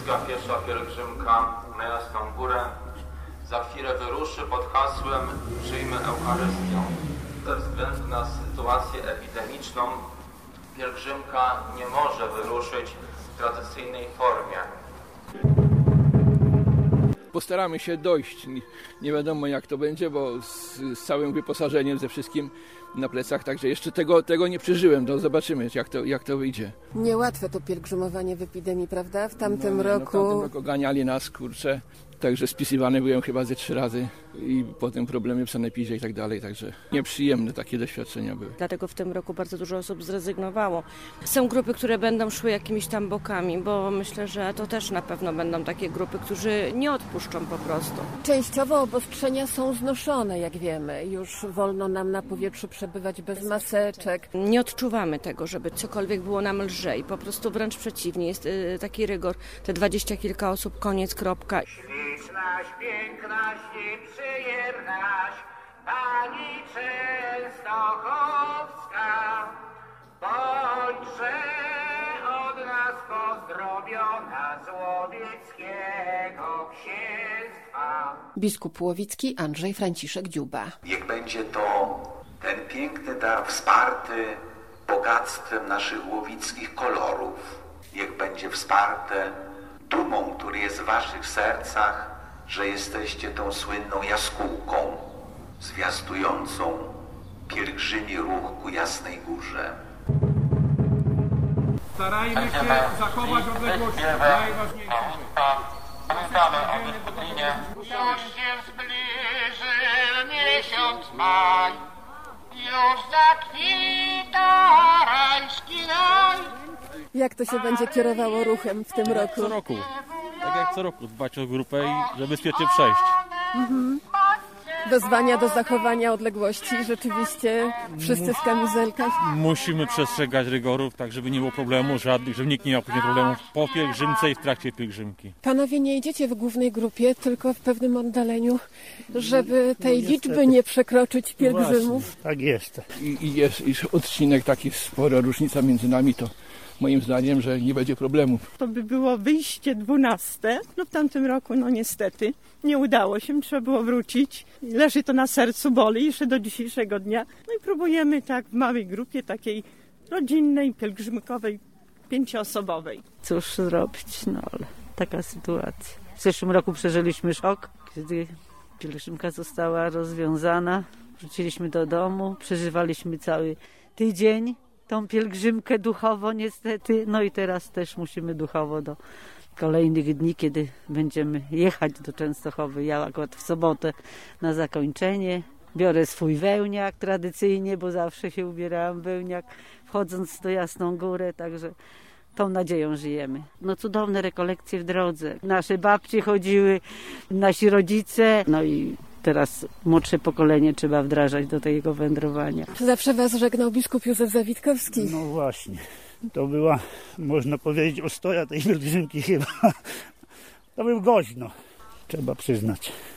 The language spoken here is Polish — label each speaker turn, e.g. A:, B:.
A: Wojewódzka piesza pielgrzymka na Jasną Górę za chwilę wyruszy pod hasłem Przyjmę Eucharystię. Ze względu na sytuację epidemiczną pielgrzymka nie może wyruszyć w tradycyjnej formie.
B: Postaramy się dojść. Nie wiadomo jak to będzie, bo z całym wyposażeniem, ze wszystkim na plecach, także jeszcze tego nie przeżyłem. To zobaczymy jak to wyjdzie.
C: Niełatwe to pielgrzymowanie w epidemii, prawda? W tamtym roku
B: ganiali nas, także spisywany byłem chyba ze 3 razy i potem problemy w sanepidzie i tak dalej, także nieprzyjemne takie doświadczenia były.
D: Dlatego w tym roku bardzo dużo osób zrezygnowało. Są grupy, które będą szły jakimiś tam bokami, bo myślę, że to też na pewno będą takie grupy, którzy nie odpuszczą po prostu.
C: częściowo obostrzenia są znoszone, jak wiemy. Już wolno nam na powietrzu przebywać bez maseczek.
D: Nie odczuwamy tego, żeby cokolwiek było nam lżej. Po prostu wręcz przeciwnie, jest taki rygor. Te 20 kilka osób, koniec, kropka.
E: Ślicznaś, pięknaś i przyjemnaś, Pani Częstochowska, bądźże od nas pozdrowiona z łowieckiego księstwa.
C: Biskup łowicki Andrzej Franciszek Dziuba.
F: Niech będzie to ten piękny dar wsparty bogactwem naszych łowickich kolorów. Niech będzie wsparte dumą, który jest w waszych sercach, że jesteście tą słynną jaskółką zwiastującą pielgrzymi ruch ku Jasnej Górze.
G: Starajmy się zachować odległość. Najważniejsze.
A: Pamiętamy o dyscyplinie.
E: Już się zbliżył miesiąc maj, już zakwita rajski raj.
C: Jak to się będzie kierowało ruchem w tym roku?
H: Co roku. Tak jak co roku. Dbać o grupę i żeby bezpiecznie przejść.
C: Wezwania do zachowania odległości, rzeczywiście wszyscy w kamizelkach.
H: Musimy przestrzegać rygorów, tak żeby nie było problemów żadnych, żeby nikt nie miał później problemów po pielgrzymce i w trakcie pielgrzymki.
C: Panowie nie idziecie w głównej grupie, tylko w pewnym oddaleniu, żeby tej liczby nie przekroczyć pielgrzymów.
I: Właśnie, tak jest.
B: I jest odcinek taki, spora różnica między nami, to moim zdaniem, że nie będzie problemów.
J: To by było wyjście 12. W tamtym roku, niestety, nie udało się, trzeba było wrócić. Leży to na sercu, boli jeszcze do dzisiejszego dnia. I próbujemy tak w małej grupie, takiej rodzinnej, pielgrzymkowej, 5-osobowej.
K: Cóż zrobić, ale taka sytuacja. W zeszłym roku przeżyliśmy szok, kiedy pielgrzymka została rozwiązana. Wróciliśmy do domu, przeżywaliśmy cały tydzień tą pielgrzymkę duchowo niestety. I teraz też musimy duchowo do kolejnych dni, kiedy będziemy jechać do Częstochowy. Ja akurat w sobotę na zakończenie biorę swój wełniak tradycyjnie, bo zawsze się ubierałam w wełniak, wchodząc do Jasną Górę, także tą nadzieją żyjemy. Cudowne rekolekcje w drodze. Nasze babcie chodziły, nasi rodzice, i teraz młodsze pokolenie trzeba wdrażać do tego wędrowania.
C: Zawsze was żegnał biskup Józef Zawitkowski.
I: No właśnie. To była, można powiedzieć, ostoja tej pielgrzymki chyba. To był gość, trzeba przyznać.